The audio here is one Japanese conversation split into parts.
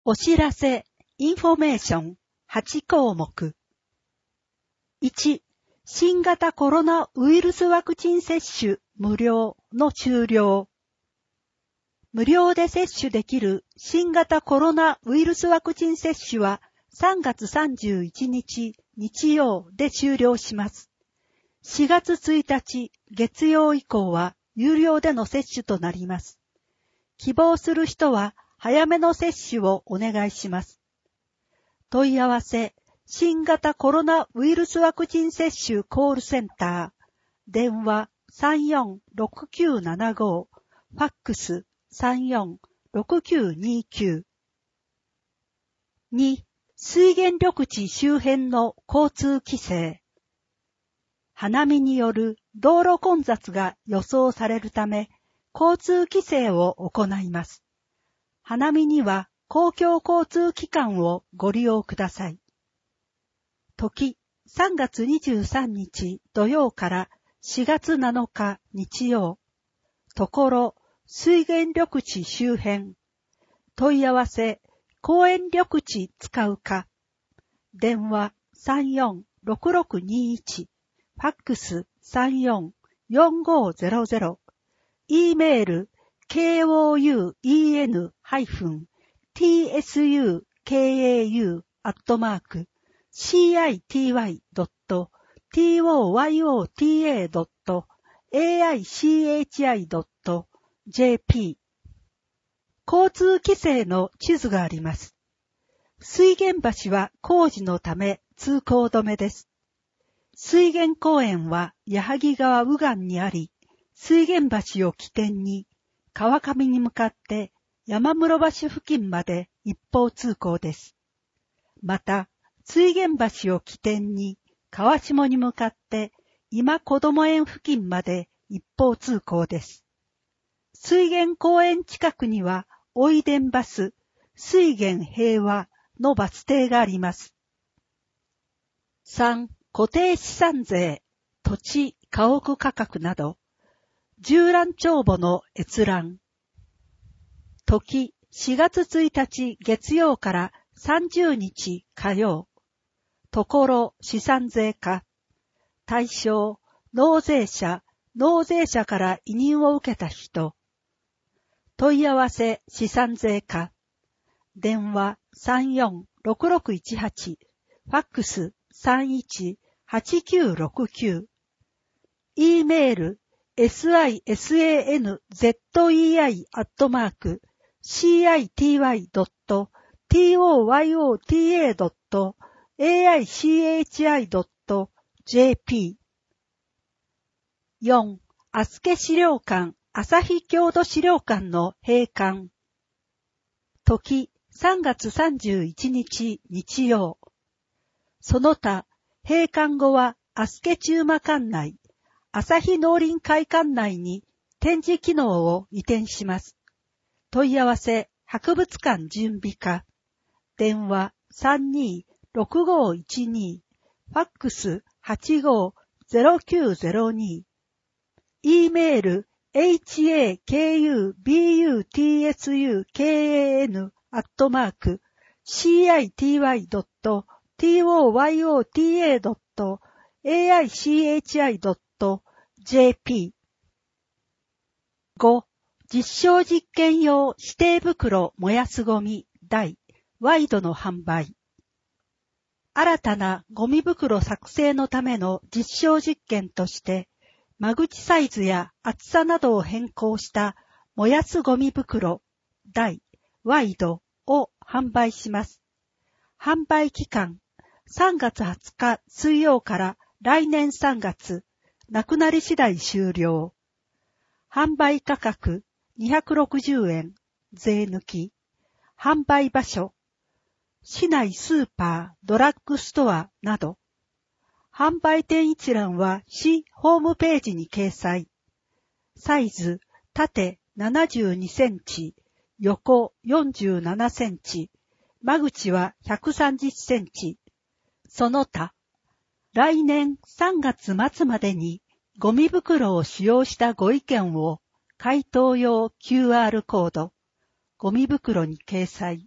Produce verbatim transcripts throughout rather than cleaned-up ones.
お知らせ、インフォメーションはち項目。いち、新型コロナウイルスワクチン接種無料の終了。無料で接種できる新型コロナウイルスワクチン接種はさんがつさんじゅういちにち日曜で終了します。しがつついたち月曜以降は有料での接種となります。希望する人は早めの接種をお願いします。問い合わせ、新型コロナウイルスワクチン接種コールセンター、電話さんよんろくきゅうななご、ファックスさんよんろくきゅうにきゅう。に、水源緑地周辺の交通規制。花見による道路混雑が予想されるため、交通規制を行います。花見には公共交通機関をご利用ください。時、さんがつにじゅうさんにち土曜からしがつなのか日曜。ところ、水源緑地周辺。問い合わせ、公園緑地使うか。電話さんよんろくろくにいち、ファックスさんよんよんごゼロゼロ。E メール、ケーオーユーイーエヌ ティーエスユーケーエーユー アットマーク シーアイティーワイドットトヨタ ドットエーアイシーエイチアイドットジェーピー。交通規制の地図があります。水源橋は工事のため通行止めです。水源公園は矢作川右岸にあり、水源橋を起点に川上に向かって山室橋付近まで一方通行です。また、水源橋を起点に川下に向かって今こども園付近まで一方通行です。水源公園近くにはおいでんバス、水源平和のバス停があります。さん、固定資産税、土地、家屋価格など、縦覧帳簿の閲覧。時、しがつついたち月曜からさんじゅうにち火曜。ところ、資産税課。対象、納税者、納税者から委任を受けた人。問い合わせ、資産税課。電話さんよんろくろくいちはち、ファックスさんいちはちきゅうろくきゅう。E メール、シサンゼイ アットマーク シーアイティーワイドットトヨタ ドットエーアイシーエイチアイドットジェーピー。よん、足助資料館、旭郷土資料館の閉館。時、さんがつさんじゅういちにち日曜。その他、閉館後は足助中馬館内、旭農林会館内に展示機能を移転します。問い合わせ、博物館準備課。電話さんにーろくごいちに、ファックスはちごゼロきゅうゼロに。E メール、エイチエーケーユービーユーティーエスユーケーエーエヌ アットマーク シーアイティーワイドットトヨタ ドットエーアイシーエイチアイドットジェーピー。ご、実証実験用指定袋燃やすゴミ大ワイドの販売。新たなゴミ袋作成のための実証実験として、間口サイズや厚さなどを変更した燃やすゴミ袋大ワイドを販売します。販売期間、さんがつはつか水曜から来年さんがつ、なくなり次第終了。販売価格にひゃくろくじゅうえん、税抜き。販売場所、市内スーパー、ドラッグストアなど。販売店一覧は市ホームページに掲載。サイズ、縦ななじゅうにセンチ、横よんじゅうななセンチ、間口はひゃくさんじゅっセンチ。その他、来年さんがつまつまでにゴミ袋を使用したご意見を回答用 キューアール コード、ゴミ袋に掲載、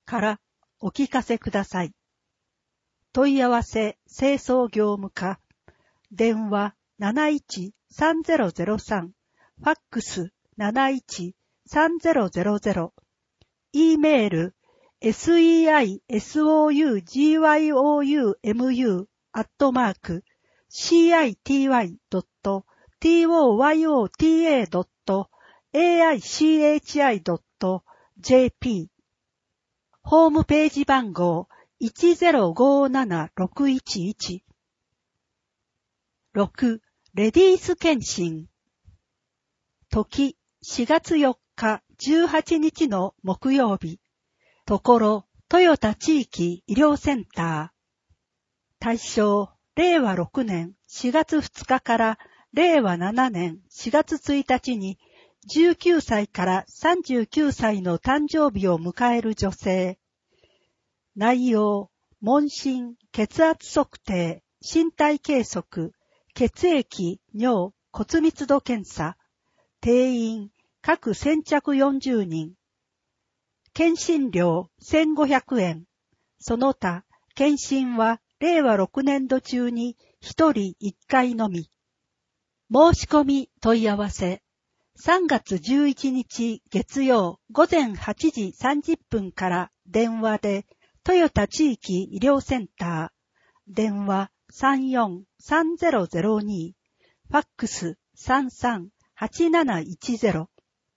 からお聞かせください。問い合わせ清掃業務課、電話 なないちさんゼロゼロさん、ファックス なないちさんゼロゼロゼロ、E メール セイソウグヨウム アットマーク シーアイティーワイドットトヨタドットエーアイシーエイチアイドットジェーピー ホームページ番号 いちゼロごななろくいちいち ろく. レディース検診時しがつよっかじゅうはちにちの木曜日ところトヨタ地域医療センター対象れいわろくねんしがつふつかかられいわななねんしがつついたちにじゅうきゅうさいからさんじゅうきゅうさいの誕生日を迎える女性。内容、問診、血圧測定、身体計測、血液、尿、骨密度検査。定員、各先着よんじゅうにん。検診料せんごひゃくえん。その他、検診はれいわろくねんど中にひとりいっかいのみ。申し込み問い合わせ。さんがつじゅういちにち月曜ごぜんはちじさんじゅっぷんから電話でトヨタ地域医療センター。電話 さんよんさんゼロゼロに。ファックス さんさんはちなないちゼロ。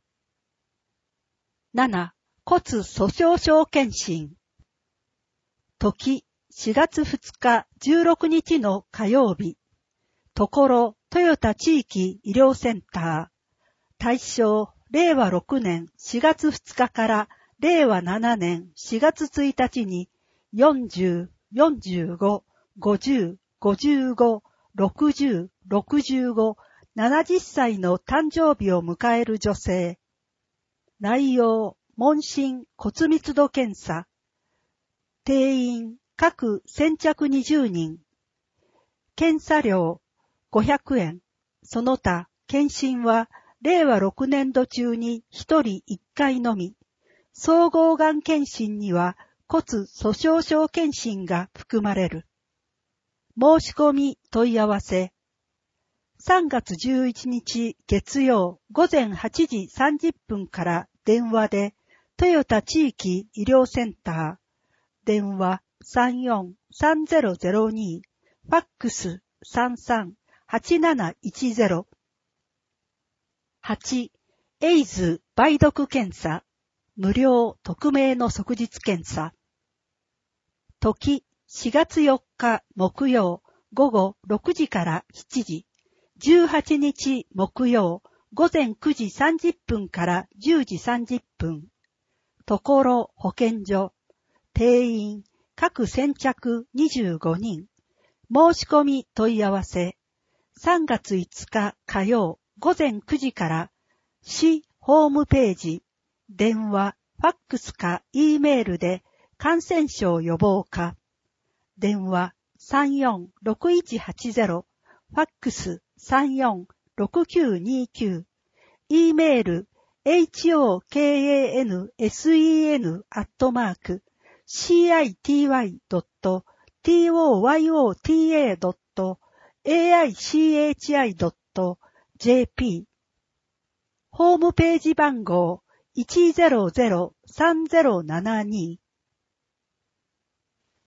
なな. 骨粗鬆症検診。時しがつふつかじゅうろくにちの火曜日。ところトヨタ地域医療センター。対象れいわろくねんしがつふつかかられいわななねんしがつついたちによんじゅう、よんじゅうご、ごじゅう、ごじゅうご、ろくじゅう、ろくじゅうご、ななじゅっさいの誕生日を迎える女性。内容、問診、骨密度検査。定員、各先着にじゅうにん。検査料、ごひゃくえん。その他、検診は、れいわろくねんど中にひとりいっかいのみ。総合がん検診には骨粗鬆症検診が含まれる。申し込み問い合わせ。さんがつじゅういちにち月曜ごぜんはちじさんじゅっぷんから電話でトヨタ地域医療センター。電話 さんよんさんゼロゼロに。ファックス さんさんはちなないちゼロ。はち. エイズ梅毒検査。無料匿名の即日検査。時しがつよっか木曜ごごろくじからしちじ。じゅうはちにち木曜ごぜんくじさんじゅっぷんからじゅうじさんじゅっぷん。ところ保健所。定員各先着にじゅうごにん。申し込み問い合わせ。さんがついつか火曜ごぜんくじから市ホームページ、電話、ファックスか E メールで感染症予防課。電話 さんよんろくいちはちゼロ、ファックス さんよんろくきゅうにきゅう、E メール ホカンセン アットマーク シーアイティーワイドットトヨタドットエーアイシーエイチアイドットジェーピー。ホームページ番号 いちゼロゼロさんゼロななに。